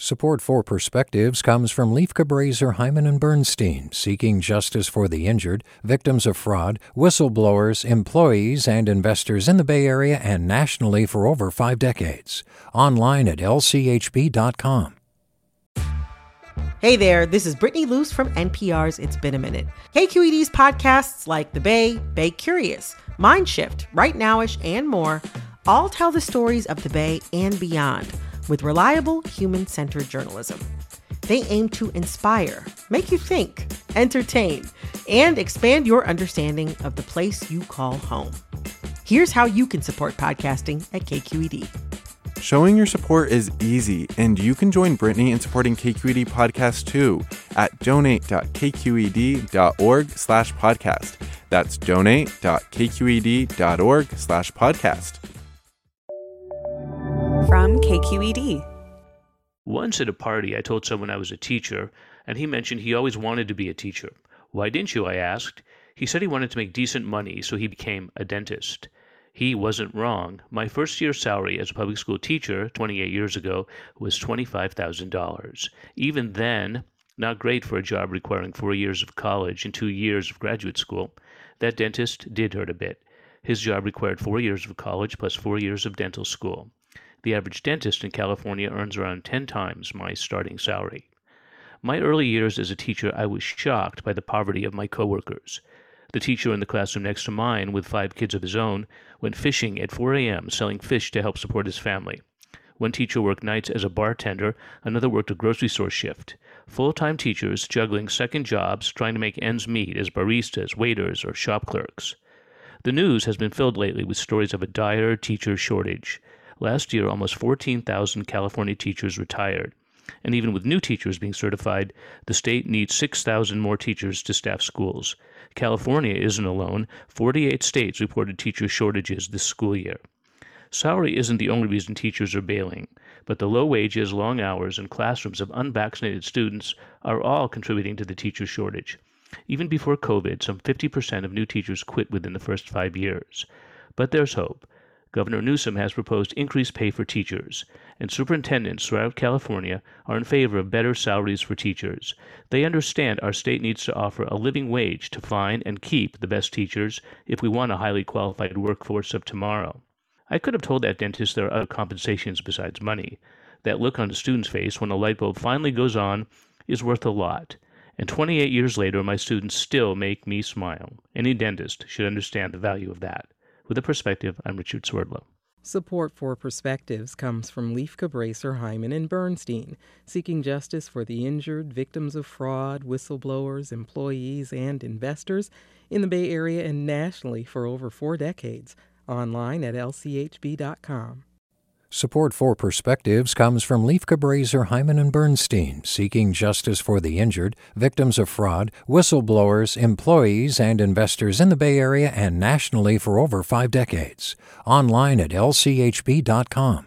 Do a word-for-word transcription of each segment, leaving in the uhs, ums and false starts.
Support for Perspectives comes from Leif Cabraser, Hyman and Bernstein, seeking justice for the injured, victims of fraud, whistleblowers, employees, and investors in the Bay Area and nationally for over five decades. Online at L C H B dot com. Hey there, this is Brittany Luce from N P R's It's Been a Minute. K Q E D's podcasts like The Bay, Bay Curious, Mind Shift, Right Nowish, and more all tell the stories of the Bay and beyond with reliable, human-centered journalism. They aim to inspire, make you think, entertain, and expand your understanding of the place you call home. Here's how you can support podcasting at K Q E D. Showing your support is easy, and you can join Brittany in supporting K Q E D Podcast too at donate.kqed.org slash podcast. That's donate.kqed.org slash podcast. From K Q E D. Once at a party, I told someone I was a teacher, and he mentioned he always wanted to be a teacher. Why didn't you, I asked. He said he wanted to make decent money, so he became a dentist. He wasn't wrong. My first year's salary as a public school teacher, twenty-eight years ago, was twenty-five thousand dollars. Even then, not great for a job requiring four years of college and two years of graduate school. That dentist did hurt a bit. His job required four years of college plus four years of dental school. The average dentist in California earns around ten times my starting salary. My early years as a teacher, I was shocked by the poverty of my coworkers. The teacher in the classroom next to mine, with five kids of his own, went fishing at four a.m. selling fish to help support his family. One teacher worked nights as a bartender, another worked a grocery store shift. Full-time teachers juggling second jobs, trying to make ends meet as baristas, waiters, or shop clerks. The news has been filled lately with stories of a dire teacher shortage. Last year, almost fourteen thousand California teachers retired. And even with new teachers being certified, the state needs six thousand more teachers to staff schools. California isn't alone. forty-eight states reported teacher shortages this school year. Salary isn't the only reason teachers are bailing, but the low wages, long hours, and classrooms of unvaccinated students are all contributing to the teacher shortage. Even before COVID, some fifty percent of new teachers quit within the first five years. But there's hope. Governor Newsom has proposed increased pay for teachers, and superintendents throughout California are in favor of better salaries for teachers. They understand our state needs to offer a living wage to find and keep the best teachers if we want a highly qualified workforce of tomorrow. I could have told that dentist there are other compensations besides money. That look on a student's face when a light bulb finally goes on is worth a lot. And twenty-eight years later, my students still make me smile. Any dentist should understand the value of that. With a Perspective, I'm Richard Swerdlow. Support for Perspectives comes from Leif Cabraser, Hyman and Bernstein, seeking justice for the injured, victims of fraud, whistleblowers, employees, and investors in the Bay Area and nationally for over four decades. Online at L C H B dot com. Support for Perspectives comes from Leif Cabraser, Hyman and Bernstein, seeking justice for the injured, victims of fraud, whistleblowers, employees, and investors in the Bay Area and nationally for over five decades. Online at L C H B dot com.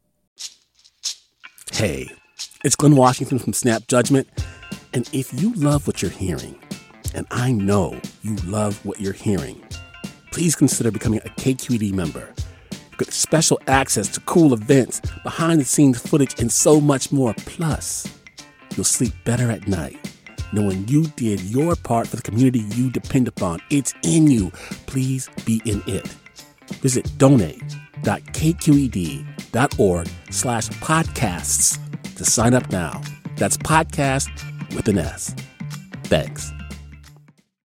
Hey, it's Glenn Washington from Snap Judgment, and if you love what you're hearing, and I know you love what you're hearing, please consider becoming a K Q E D member. Get special access to cool events, behind-the-scenes footage, and so much more. Plus, you'll sleep better at night knowing you did your part for the community you depend upon. It's in you. Please be in it. Visit donate.kqed.org slash podcasts to sign up now. That's podcast with an S. Thanks.